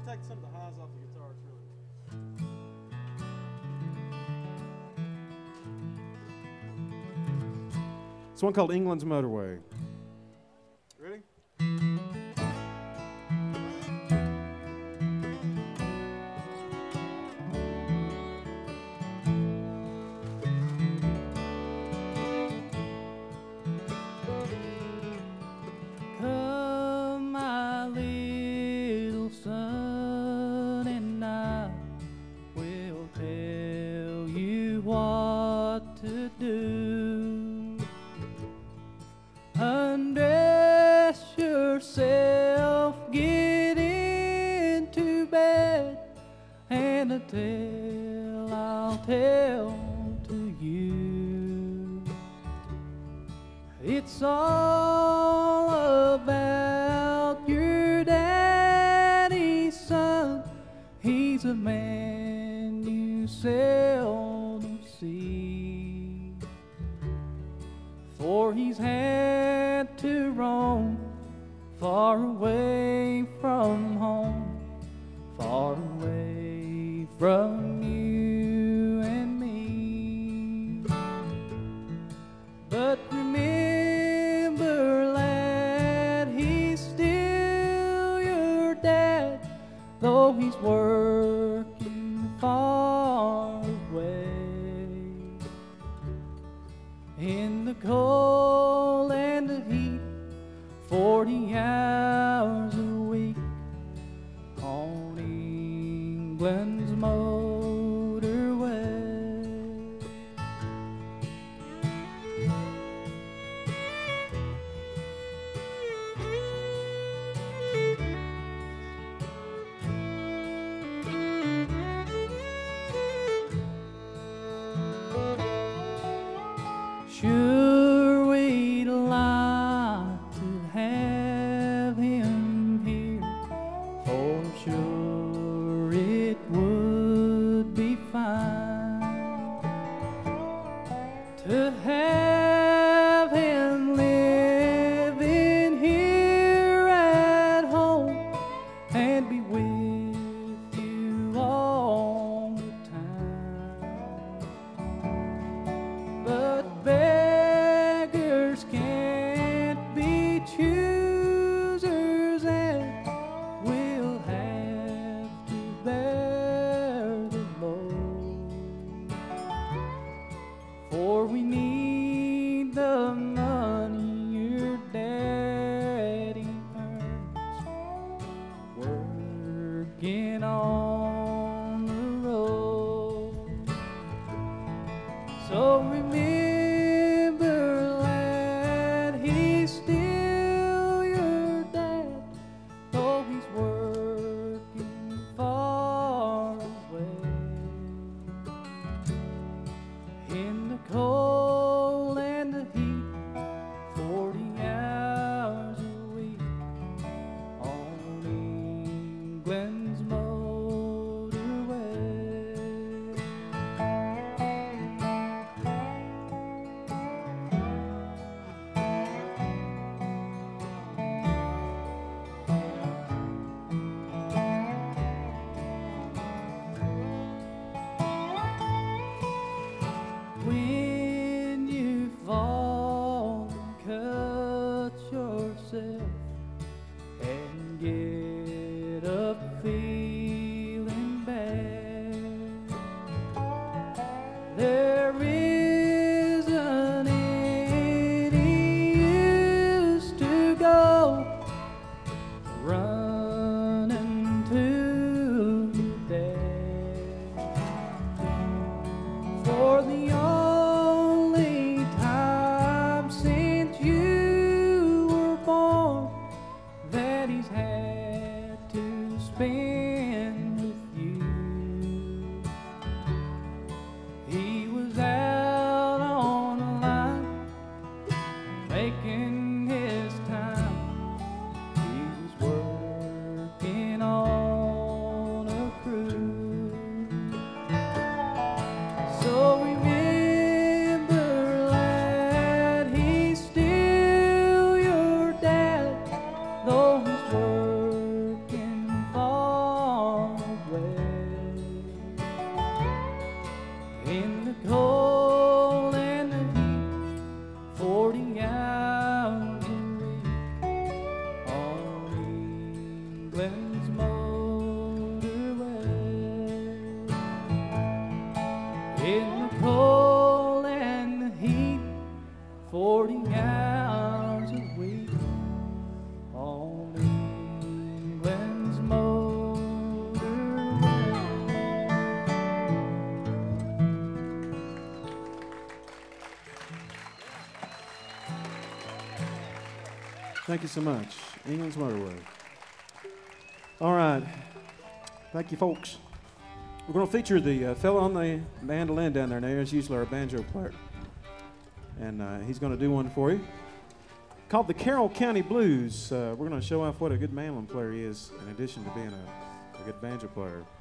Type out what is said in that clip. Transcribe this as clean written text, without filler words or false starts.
take some of the highs off the guitar. It's really. It's one called England's Motorway. Ready? Come, my little son, and I will tell you what to do. Undress yourself, get into bed, and a tale I'll tell to you. It's all about your daddy's son. He's a man you seldom see, for he's had to roam far away from home, far away from you and me. But remember, lad, he's still your dad, though he's working far away. In the cold and the heat, 40 hours a week, on England's motorway. Sure, we'd like to have him here, for sure it would be fine to have him living here at home and be with you all the time. But beggars can't be choosers, and we'll have to bear the load, for we need the money your daddy earns working on the road. So remember, lad, he's still your dad, though he's working far away. In the cold and the heat, 40 hours a week, on England's motorway. When you fall and cut yourself and get up feeling bad, there isn't any use to go running to your dad, for the only time since you were born that he's had to spend with you, he was out on a line making his time. He was working on a cruise. So remember, lad, he's still your dad, though he's working far England's motorway. In the cold and the heat, 40 hours a week on England's motorway. Thank you so much. England's Motorway. All right. Thank you, folks. We're going to feature the fellow on the mandolin down there. Now, he's usually our banjo player. And he's going to do one for you. Called the Carroll County Blues. We're going to show off what a good mandolin player he is, in addition to being a good banjo player.